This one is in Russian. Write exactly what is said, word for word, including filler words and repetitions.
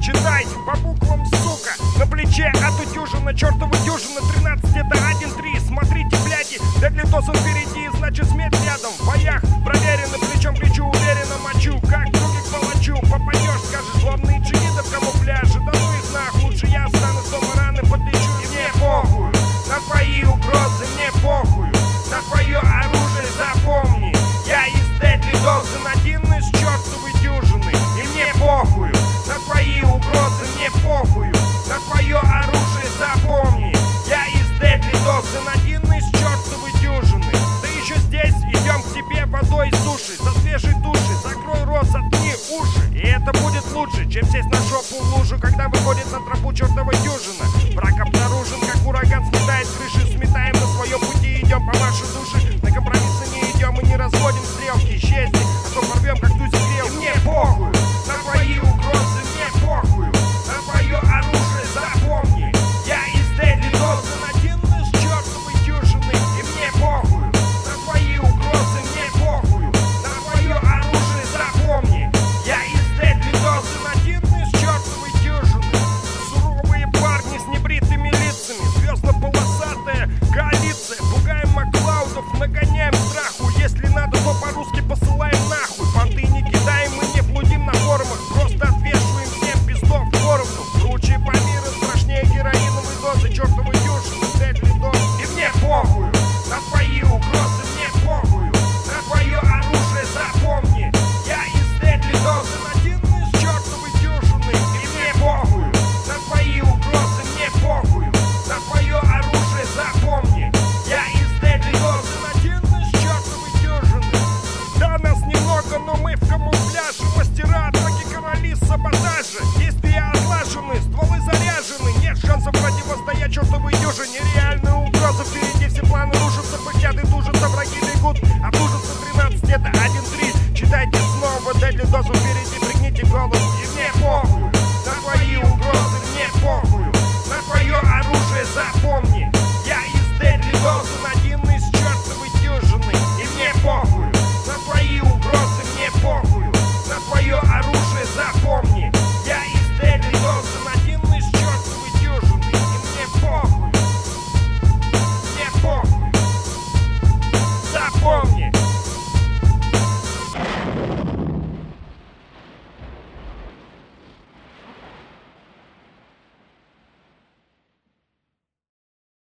читай по буквам, сука. На плече отутюжина, чертова дюжина. Тринадцать это один три. Смотрите, бляди, Дедлитосов впереди, значит смерть рядом. В боях проверено, плечом к плечу уверенно мочу. Как други к палачу попадешь, скажешь, главные джигиты в камуфляже. Да ну их нах, лучше я стану, дома раны подлечу. И мне похуй на твои угрозы, мне похуй на твое оружие, запомни. Я из Дедлитосов, сын один из чертовой дюжины. И мне похуй на твои угрозы, мне похуй на твое оружие, запомни. Я из Дедлитосов, сын один из чертовой дюжины. Ты еще здесь, идем к тебе водой суши. Со свежей души, закрой рот, заткни уши. И это будет лучше, чем сесть на жопу в лужу, когда выходит на тропу чертова дюжина. Враг обнаружен, как ураган сметает крыши. Сметаем на своем пути, идем по вашей душе. На компромиссы не идем и не разводим стрелки. Исчезни, а то порвем, как ту стрел. И мне похуй на твои угрозы, мне похуй на твое оружие, запомни. Я из Дедлитосов, сын один из чертовой дюжины. И мне похуй на твои угрозы, мне похуй на твое оружие, запомни. Я из Дедлитосов, сын один из чертовой дюжины. Суровые парни с небритыми лицами, звездно-полосатая коалиция. Пугаем Маклаудов, нагоняем страху. Если надо, то по-русски посылаем нахуй. Понты не кидаем, мы не блудим на форумах. Просто отвешиваем всем пиздов поровну. Круче по миру, страшнее героиновой дозы чертовой дюжины, Дедлитосов. И мне похуй на твои угрозы, мне похуй на твое оружие, запомни. Я из Дедлитосов, сын один из чертовой дюжины. И мне похуй на твои угрозы, мне похуй на твое оружие, запомни. Я из Дедлитосов, сын один из чертовой дюжины. Да, нас немного, но мы в камуфляже. Мастера атаки, короли саботажа. Действия отлажены, стволы заряжены. Нет шансов противостоять чертовой дюжине. Реальная угроза впереди, все планы рушатся. Пыхтят и тужатся, враги бегут. От ужаса тринадцать это один три. Читайте снова, Дедлитосов впереди, пригните голову. И мне похуй на твои угрозы, мне похуй на твое оружие, запомни.